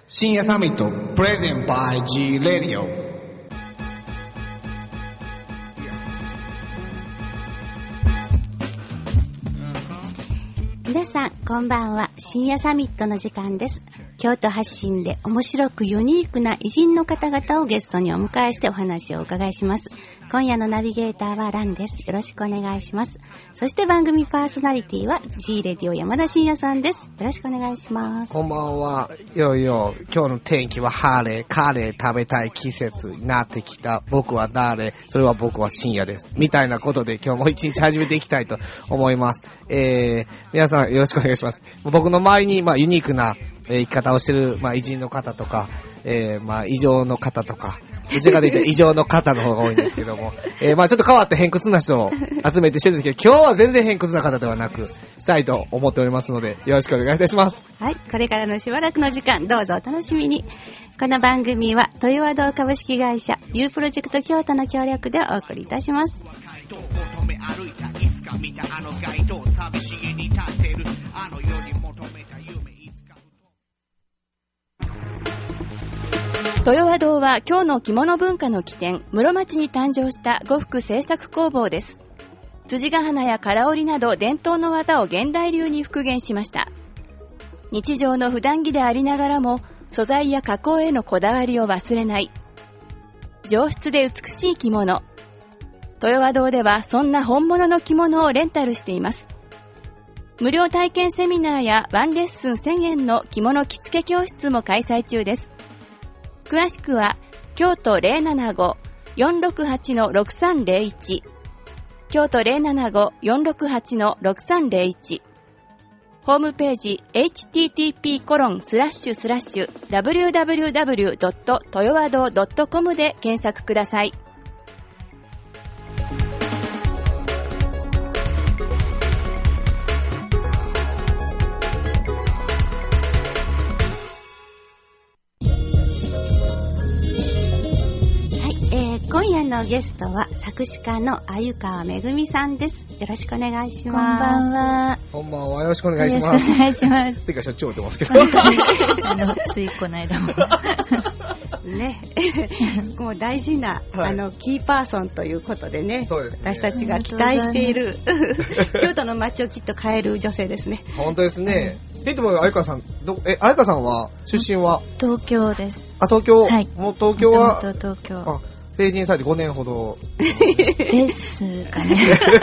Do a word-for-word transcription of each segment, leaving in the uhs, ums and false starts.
深夜サミットプレゼンバイ G レディオ。 皆さんこんばんは。深夜サミットの時間です。京都発信で面白くユニークな偉人の方々をゲストにお迎えしてお話をお伺いします。今夜のナビゲーターはランです。よろしくお願いします。そして番組パーソナリティは G レディオ山田真也さんです。よろしくお願いします。 こんばんは。よいよ、今日の天気は晴れ、カレー食べたい季節になってきた。僕は誰？それは僕は深夜です。みたいなことで今日も一日始めていきたいと思います。えー、皆さんよろしくお願いします。僕の周りにまあユニークなえー、生き方をしてる、まあ、偉人の方とか、えー、まあ、異常の方とか、どちらかで言ったら異常の方の方が多いんですけども、えー、まあ、ちょっと変わって偏屈な人を集めてしてるんですけど、今日は全然偏屈な方ではなく、したいと思っておりますので、よろしくお願いいたします。 はい、これからのしばらくの時間、どうぞお楽しみに。この番組は、豊和堂株式会社、U プロジェクト京都の協力でお送りいたします。 豊和堂は京の着物文化の起点、室町に誕生した呉服製作工房です。辻ヶ花や唐織など伝統の技を現代流に復元しました。日常の普段着でありながらも素材や加工へのこだわりを忘れない上質で美しい着物。豊和堂ではそんな本物の着物をレンタルしています。無料体験セミナーやワンレッスンせんえんの着物着付け教室も開催中です。詳しくは京都 ゼロななご よんろくはち ろくさんゼロいち 京都 ゼロななご よんろくはち ろくさんゼロいち、ホームページ エイチティーティーピーコロンスラッシュスラッシュダブリューダブリューダブリュードット豊和堂ドットコム で検索ください。 今夜のゲストは作詞家の鮎川めぐみさんです。よろしくお願いします。 こんばんは。 こんばんは。よろしくお願いします。 よろしくお願いします。 てかしょっちゅう言ってますけど。 あのついこの間もね、もう大事な、はい、あのキーパーソンということでね。 そうですね。 私たちが期待している京都の街をきっと変える女性ですね。 本当ですね。えっとも鮎川さん、どえ鮎川さんは出身は東京です。 あ東京。 はい。 もう東京は。 元々東京。 あ成人されてごねんほどですかね。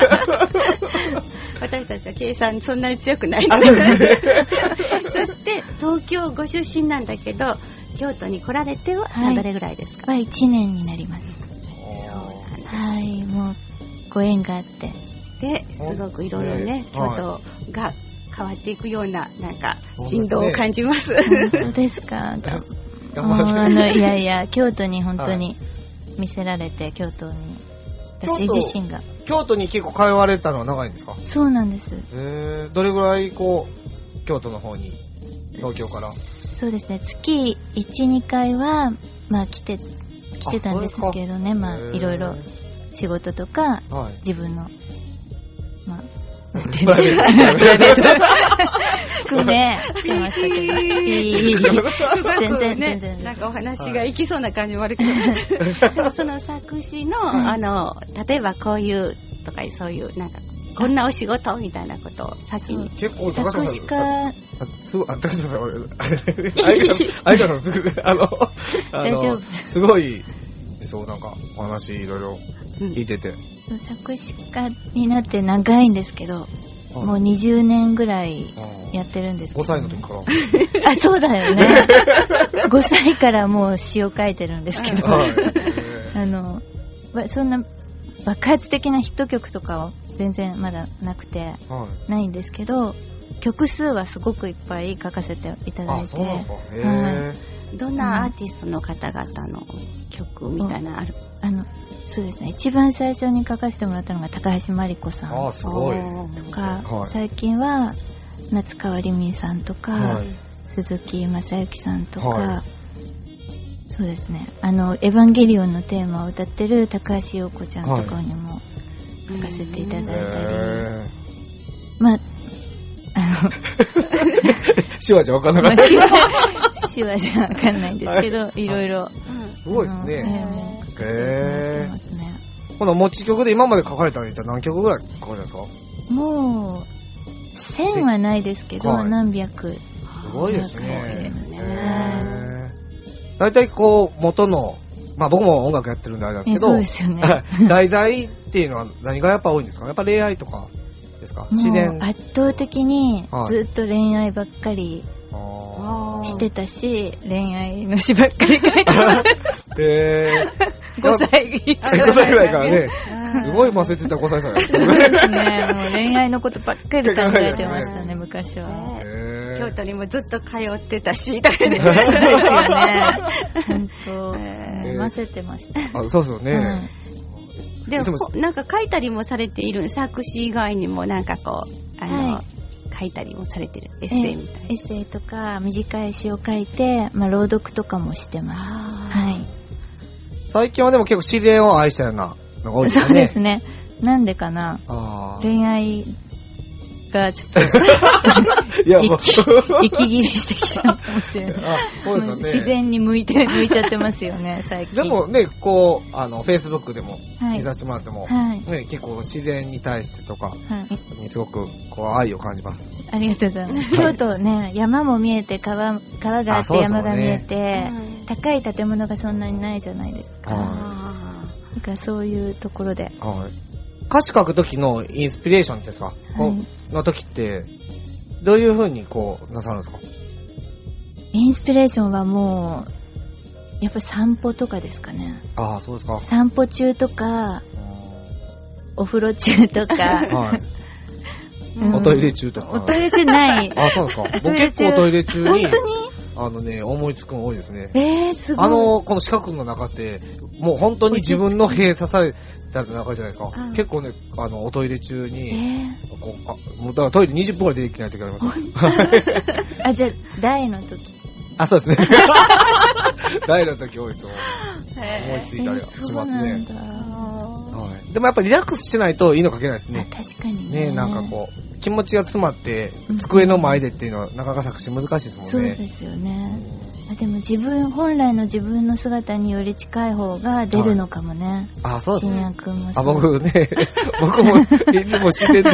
私たちは計算そんなに強くないそして東京ご出身なんだけど京都に来られてはどれぐらいですか？ はいちねんになります。 そうなんです。 はい、もうご縁があってですごくいろいろね、京都が変わっていくようななんか振動を感じます。 本当ですか？あのいやいや京都に本当に、はい見せられて京都に私自身が京都に結構通われたのは長いんですか？ そうなんです。 えー、どれぐらいこう京都の方に東京からそうですね月 いち,に 回はまあ来て来てたんですけどねまあいろいろ仕事とか、はい、自分のまあプライベート含めしてましたけどいい全然全然なんかお話がいきそうな感じもあるけど、はい、でもその作詞の、うん、あの例えばこういうとかそういうなんかこんなお仕事みたいなことを先に結構作詞家すごいあ高島さん相川さんすぐあの大丈夫すごいそうなんかお話いろいろ聞いてて、 うん、作詞家になって長いんですけど、はい、もうにじゅうねんぐらいやってるんですけど、 ごさいの時からあそうだよねごさいからもう詩を書いてるんですけど、はい、あのそんな爆発的なヒット曲とかは全然まだなくて、はい、ないんですけど曲数はすごくいっぱい書かせていただいて。あそうなんですか。へー、 はい、どんなアーティストの方々の曲みたいなある？ あのそうですね一番最初に書かせてもらったのが高橋真理子さんあすごいとか、はい、最近は夏川りみさんとか、はい、鈴木正幸さんとか、はい、そうですねあのエヴァンゲリオンのテーマを歌ってる高橋洋子ちゃんとかにも書かせていただいたり、はい、まああのシュワちゃん分かんなかった。 シュワ、シ詞はじゃわかんないんですけど、はい、いろいろ。 すごいですね。 へぇー。 この持ち曲で今まで書かれたのに何曲ぐらい書かれたんですか？ もう、千はないですけど、はい、何百。すごいですね。だいたいこう、元の、まあ僕も音楽やってるんであれなんですけど、 そうですよね。 題材っていうのは何がやっぱ多いんですか？やっぱ恋愛とかですか？自然。 圧倒的にずっと恋愛ばっかりしてたし、恋愛の詩ばっかり書いてます。 へー。ごさい。 ごさいぐらいからね。すごい忘れてたごさいさんや。 そうですね。もう恋愛のことばっかり考えてましたね、昔は。 京都にもずっと通ってたし、とかね。 そうですよね。本当、混ぜてました。 あ、そうですよね。 でも、なんか書いたりもされている、作詞以外にもなんかこう、あの、書いたりもされてる、エッセイみたいな。 エッセイとか短い詩を書いて、まあ朗読とかもしてます。はい。 最近はでも結構自然を愛したようなのが多いですね。 そうですね。なんでかな。恋愛がちょっといや、息切れしてきたかもしれない。あ、そうですよね。自然に向いて、向いちゃってますよね、最近。 でもね、こう、あの、Facebook でも見させてもらっても、はい、ね、結構自然に対してとか、はい、にすごくこう愛を感じます。 ありがとうございます。京都ね、山も見えて、川、川があって山が見えて、ね、高い建物がそんなにないじゃないですか。だからそういうところで。はい、 歌詞書くときのインスピレーションですか、はい、のときって、どういう風にこうなさるんですか？ インスピレーションはもう、やっぱり散歩とかですかね。 ああ、そうですか。 散歩中とか、お風呂中とか、はい、 うん、おトイレ中とか。 おトイレ中ない。 あ、そうですか。僕結構おトイレ中に、 本当にあのね、思いつくの多いですね。 えー、すごい。 あの、この四角の中って、もう本当に自分の閉鎖された中じゃないですか。結構ね、あの、おトイレ中に、えー、こうあもうだからトイレにじゅっぷんぐらい出てきないといけない。 あ、じゃあ、大の時。 あ、そうですね。大の時多いですよ。思いついたりしますね。はい、でもやっぱりリラックスしないといいの書けないですね。 確かにね。 ね、なんかこう、気持ちが詰まって、机の前でっていうのはなかなか作詞難しいですもんね。 そうですよね。あ、でも自分、本来の自分の姿により近い方が出るのかもね。 はい、あ、そうですね。 信也くんもそあ、 う。 僕ね、僕もいつも知ってて。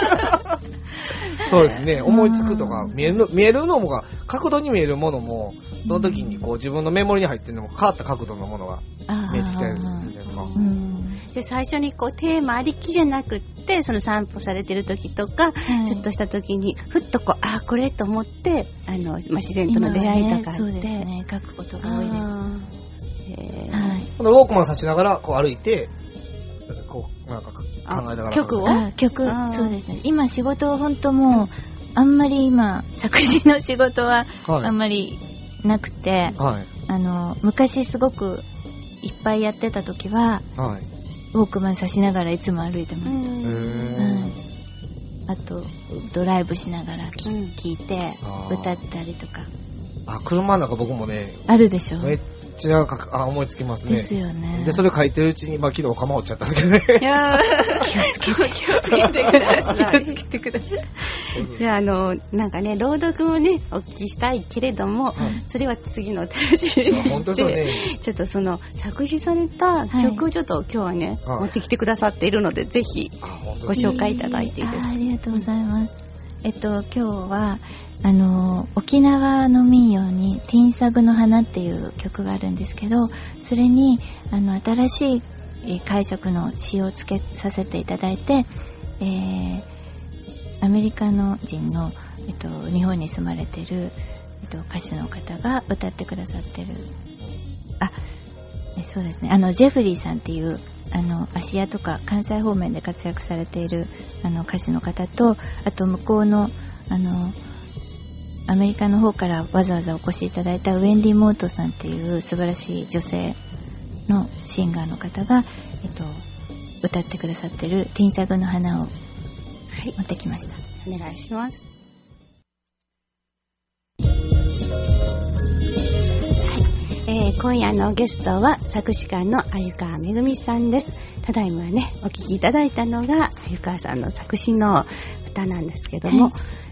そうですね。思いつくとか、見えるの、見えるのもが、角度に見えるものも、その時にこう自分のメモリに入ってるのも変わった角度のものが見えてきたりするじゃないですか。 で、最初にこうテーマありきじゃなくって、その散歩されてる時とか、はい、ちょっとした時に、ふっとこう、あ、これと思って、あの、まあ、自然との出会いとかあって。 ね、そうですね。書くことが多いです。 えー、はい。このウォークマンさしながら、こう歩いて、こう、なんか考えながら。 曲をあ、曲、そうですね。今仕事は本当もう、あんまり今、作詞の仕事は、あんまりなくて、はい、あの、昔すごくいっぱいやってた時は、はい、ウォークマンさしながらいつも歩いてました。うん、あと、ドライブしながら聴、うん、いて、歌ったりとか。 あ、車の中僕もね、 あるでしょ。 めっちゃあ思いつきますね。 ですよね。 で、それ書いてるうちに、まあ昨日釜落ちちゃったんですけどね。 いや気をつけて、気をつけてください。気をつけてください。じゃあ、あの、なんかね、朗読をね、お聞きしたいけれども、はい、それは次の楽しみにして、本当そうね、ちょっとその、作詞された曲をちょっと今日はね、はい、持ってきてくださっているので、ぜひ、ご紹介いただいていいですか。 あ、ありがとうございます。えっと、今日は、あの、沖縄の民謡にティンサグの花っていう曲があるんですけど、それに、あの、新しい解釈の詩をつけさせていただいて、えー、アメリカの人の、えっと、日本に住まれてる、えっと、歌手の方が歌ってくださってる、あ、そうですね、あの、ジェフリーさんっていう、あの、芦屋とか関西方面で活躍されている、あの、歌手の方と、あと向こうの、あの、アメリカの方からわざわざお越しいただいたウェンディ・モートさんっていう素晴らしい女性のシンガーの方が、えっと、歌ってくださってるティンサグの花を持ってきました。 はい、お願いします。はい、えー、今夜のゲストは作詞家の鮎川めぐみさんです。ただいまね、お聴きいただいたのが鮎川さんの作詞の歌なんですけども、はい、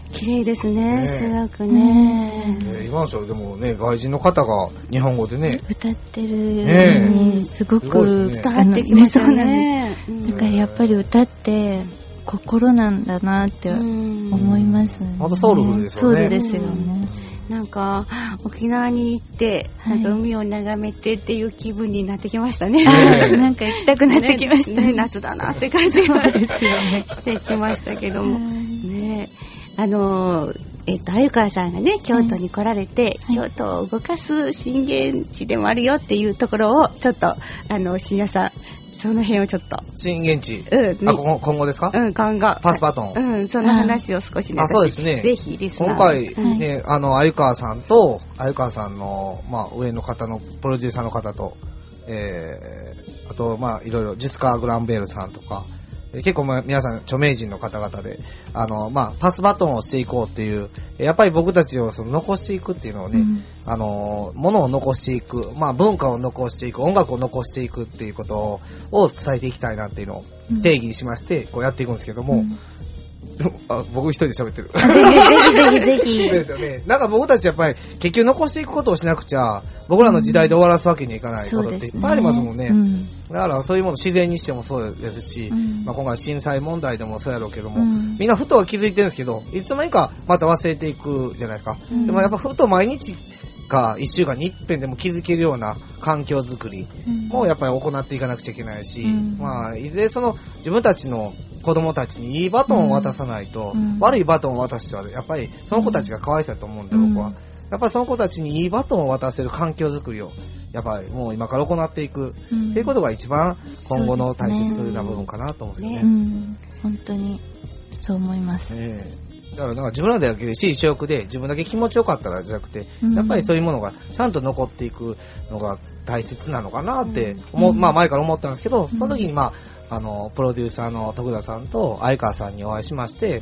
綺麗ですね、 ねすごくね。 えー今の人でもね、外人の方が日本語でね、 歌ってるように、すごすごいくです伝わってきますよあのね。 そうなんです。だからやっぱり歌って心なんだなってうん思いますね。 またソウルフルですよねソウルですよね。 なんか沖縄に行ってなんか海を眺めてっていう気分になってきましたね。 あーなんか行きたくなってきましたね。 ね夏だなって感じがですよね。 してきましたけども。ね、あのー、えっと、鮎川さんがね、京都に来られて、 はい京都を動かす震源地でもあるよっていうところを、ちょっと、あの、深夜さん、その辺をちょっと。 震源地。 うん、 あ、今今後ですか？ うん、今後。 パスバトン。 うん、その話を少しね。 あ、そうですね。 ぜひ、リスナー今回、 うんね、あの、鮎川さんと、鮎川さんの、まあ、上の方の、プロデューサーの方と、えー、あと、まあ、いろいろ、ジュスカー・グランベールさんとか、結構まあ皆さん著名人の方々で、あの、まあ、パスバトンをしていこうっていう、やっぱり僕たちをその残していくっていうのをね、うん、あの、ものを残していく、まあ、文化を残していく、音楽を残していくっていうことを伝えていきたいなっていうのを定義しまして、こうやっていくんですけども、うんあ僕一人で喋ってる。 ぜひぜひぜひ。 ですよね。なんか僕たちやっぱり結局残していくことをしなくちゃ、僕らの時代で終わらすわけにはいかないことっていっぱいありますもんね。うん、だからそういうもの自然にしてもそうですし、うん、まあ、今回震災問題でもそうやろうけども、うん、みんなふとは気づいてるんですけど、いつの間にかまた忘れていくじゃないですか。うん、でもやっぱふと毎日か一週間に一遍でも気づけるような環境づくりもやっぱり行っていかなくちゃいけないし、うん、まあいずれその自分たちの子供たちにいいバトンを渡さないと、うん、悪いバトンを渡してはやっぱりその子たちがかわいそうだと思うんで、うん、僕はやっぱりその子たちにいいバトンを渡せる環境づくりをやっぱりもう今から行っていく、うん、っていうことが一番今後の大切な部分かなと思うんですよね。 うん、本当にそう思います。 ねだからなんか自分らだけで私利私欲で自分だけ気持ちよかったらじゃなくて、うん、やっぱりそういうものがちゃんと残っていくのが大切なのかなって思う、うん、まあ前から思ったんですけど、うん、その時にまああのプロデューサーの徳田さんと相川さんにお会いしまして、うん、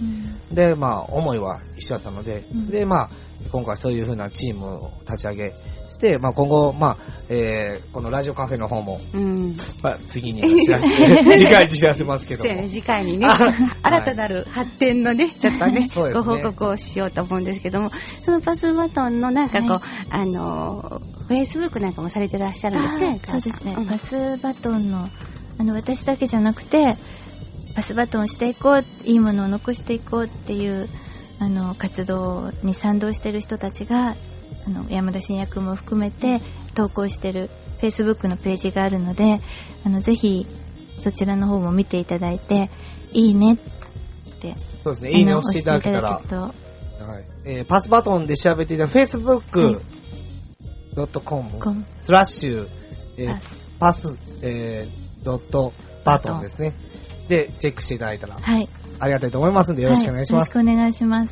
でまあ思いは一緒だったので、うん、でまあ今回そういう風なチームを立ち上げして、まあ、今後、まあえー、このラジオカフェの方も、うんまあ、次に知らせ次回知らせますけども、 ね、次回にね新たなる発展のねちょっとね、ねご報告をしようと思うんですけども、そのパスバトンのなんかこう、はい、あのフェイスブックなんかもされてらっしゃるんですね。 そうですね、うん、パスバトンのあの私だけじゃなくてパスバトンをしていこう、いいものを残していこうっていうあの活動に賛同している人たちがあの山田真也君も含めて投稿している Facebook のページがあるので、あのぜひそちらの方も見ていただいて、いいねってそうですね、いいねを押していただけたら、はいえー、パスバトンで調べていた Facebook ドットコム スラッシュ、えー、パス、えー、ドットバトンですねでチェックしていただいたら、はい、ありがたいと思いますのでよろしくお願いします。 はい、よろしくお願いします。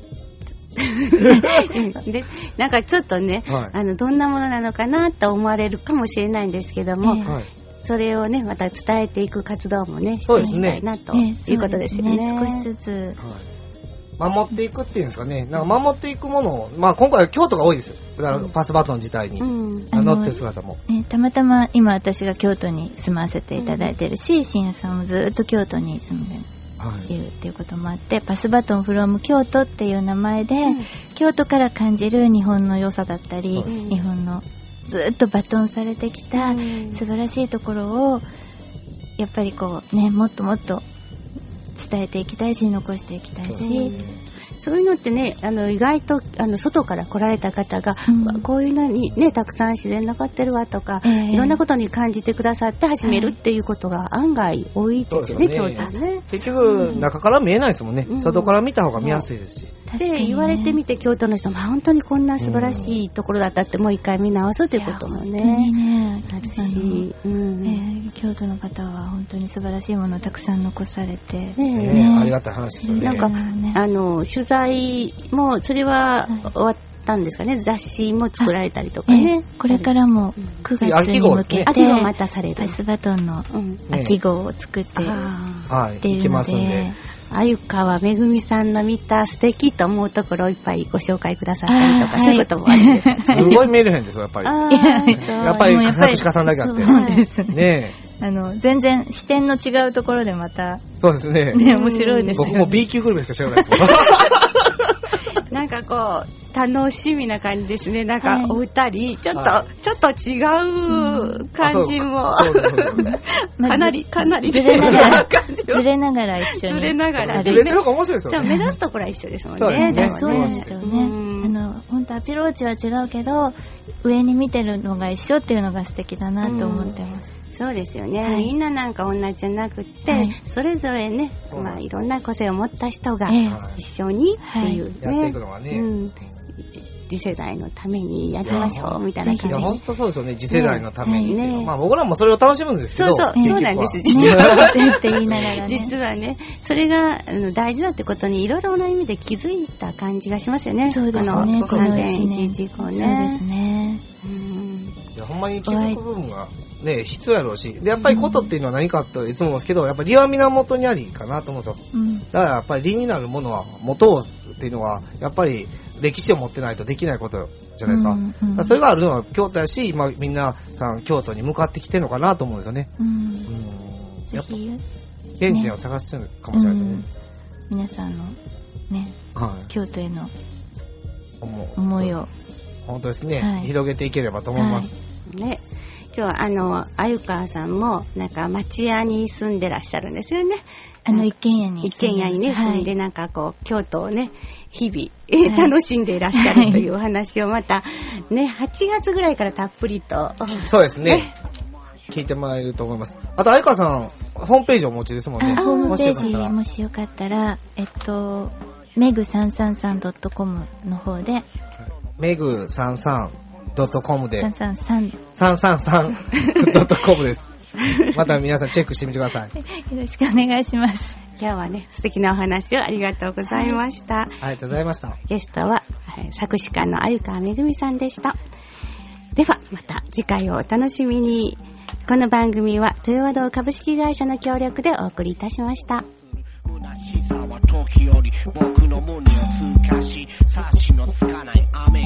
でなんかちょっとね、はい、あのどんなものなのかなと思われるかもしれないんですけども、えー、それをねまた伝えていく活動もねしていきたいなということですよね。 ね少しずつ、 はい、守っていくっていうんですかね、なんか守っていくものを、まあ今回は京都が多いです。だからパスバトン自体に、うん、乗ってる姿も、 ね、たまたま今私が京都に住まわせていただいてるし、深夜さんもずっと京都に住んでるいるっていうこともあって、パスバトンフロム京都っていう名前で、うん、京都から感じる日本の良さだったり、うん、日本のずっとバトンされてきた素晴らしいところをやっぱりこうねもっともっと伝えていきたいし残していきたいし、うん、 そういうのってねあの意外とあの外から来られた方が、うん、こういうのにねたくさん自然残ってるわとか、えー、いろんなことに感じてくださって始めるっていうことが案外多いですよね、京都ね。 結局中から見えないですもんね、うん、外から見た方が見やすいですし、 うん、で、ね、言われてみて京都の人も本当にこんな素晴らしいところだったってもう一回見直すということもね、 ねあるし、うんえー、京都の方は本当に素晴らしいものをたくさん残されて、ねねね、ありがたい話ですよね。 なんか、ね、あの取材もそれは終わったんですかね、雑誌も作られたりとかね、 えー、これからもくがつに向けて秋号またされるパスバトンの秋号を作っているので、 鮎川めぐみさんの見た素敵と思うところをいっぱいご紹介くださったりとか、そういうこともあるんです、ね、 すごいメール編ですよやっぱりやっぱり作詞家さんだけあってそうですね、 ねあの全然視点の違うところでまたそうですね、 ね面白いですよね。 僕も B 級グルメしか知らないですなんかこう、楽しみな感じですね。なんかはいお二人、ちょっと、 はちょっと違う感じも、 そうそうそうそうかなり、かなりずれながら、 感じずれながら一緒に。 ずれながら歩いてずれてる方が面白いですそう、 よね。 目指すところは一緒ですもんそうね。 ですねでもそうですよね。 うんあの、本当アプローチは違うけど、上に見てるのが一緒っていうのが素敵だなと思ってます。 そうですよね、 はいみんななんか同じじゃなくって、 はいそれぞれね、まあいろんな個性を持った人がええ一緒にっていうね、 やっていくのがね。 うん、次世代のためにやりましょうみたいな感いや、 じ本当そうですよね。次世代のためにっていうのは。 ねまあ僕らもそれを楽しむんですけど。 そうそう、 結局はそうなんです、 ね実は。 って言いながらね。 実はね、それがあの大事だってことにいろいろな意味で気づいた感じがしますよね。 そうですね、 あのこのさんてんいち一年。 いち以降そうですね。 ね。 うんいや、ほんまに気づく部分がね、必要やろうし。で、やっぱりことっていうのは何かといつも思うんですけど、やっぱり理は源にありかなと思うんですよ。 うん。 だからやっぱり理になるものは、元をっていうのは、やっぱり歴史を持ってないとできないことじゃないですか。 うんうんだからそれがあるのは京都やし、今みんなさん京都に向かってきてるのかなと思うんですよね。 うん。 うん。 ぜやっぱひ、 原点を探してるかもしれないですよね。 皆さんのね、 はい。 京都への思う思いを。 本当ですね、 はい広げていければと思います。 ね、今日はあの、あゆかわさんも、なんか町屋に住んでらっしゃるんですよね。 あの、一軒家に。 一軒家にね、住んで、 はいなんかこう、京都をね、日々、えはい楽しんでいらっしゃるというお話をまた、ね、はちがつぐらいからたっぷりと、 そうですね。聞いてもらえると思います。あと、相川さん、ホームページをお持ちですもんね。 あホームページもしよかったらもしよかったら、えっと、メグさんさんさんドットコム の方で、 メグさんさんドットコムで、 さんさんさん、よさんさんさんドットコムです。また皆さんチェックしてみてください。 ろしくお願いします。 今日はね、素敵なお話をありがとうございました。 ありがとうございました。 ゲストは、はい作詞家のあゆかわめぐみさんでした。では、また次回をお楽しみに。この番組は、豊和堂株式会社の協力でお送りいたしました。 虚しさは時より僕の胸を通過し察しのつかない雨